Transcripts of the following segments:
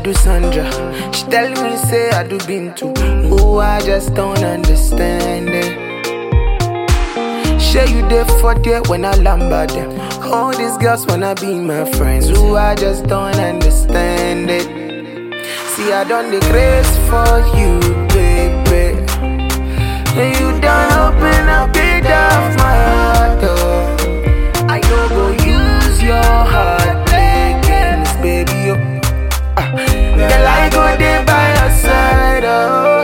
do Sandra. She tell me say I do Bintu. Oh, I just don't understand it. Share you there for there when I lamba them. All these girls wanna be my friends. Oh, I just don't understand it. See, I done the grace for you, baby. You done open up the door of my heart, oh. I know go use your heart, play games, baby, oh. Girl, I go there by your side, oh.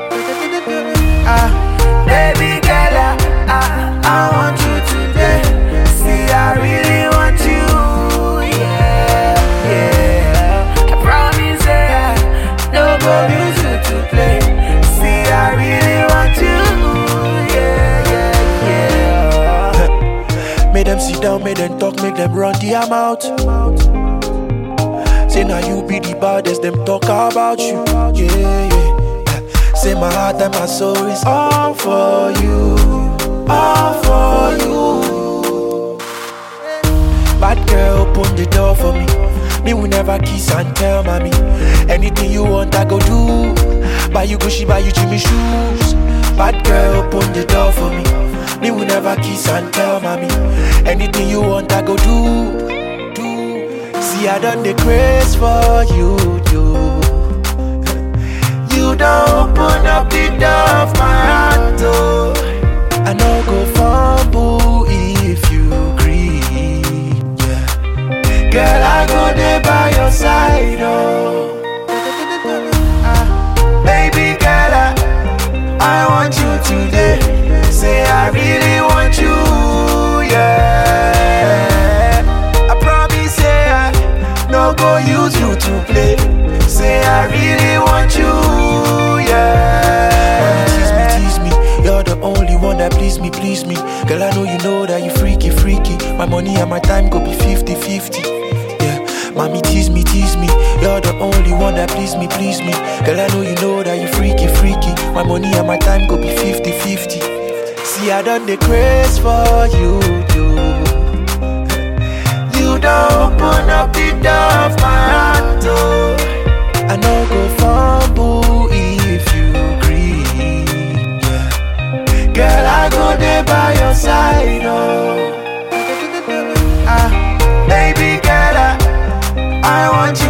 Baby girl, I want you today. See, I really want you, yeah, yeah. I promise that no go use you to play. See, I really want you, yeah, yeah, yeah. Make them sit down, make them talk, make them run the amount. Say now you be the baddest, them talk about you, yeah, yeah. Say my heart and my soul is all for you, all for you. Bad girl, open the door for me. Me will never kiss and tell mommy. Anything you want, I go do. Buy you Gucci, buy you Jimmy shoes. Bad girl, open the door for me. Me will never kiss and tell mommy. Anything you want, I go do. See, I done the grace for you, You don't open up the door of my heart, oh. I no go fumble if you agree, yeah. Girl, I go there by your side, oh. Baby girl, I want you today. Say I really want you, yeah. I promise, say I no go use you to play. Say I really want you, yeah. Tease me, you're the only one that please me. Girl, I know you know that you freaky. My money and my time go be 50-50. Mommy tease me, you're the only one that please me. Girl, I know you know that you freaky. My money and my time go be 50-50. See, I done the grace for you, You don't open up the door of my heart, oh. I no go fumble if you agree, yeah. Girl, I go there by your side, oh. Baby girl, I want you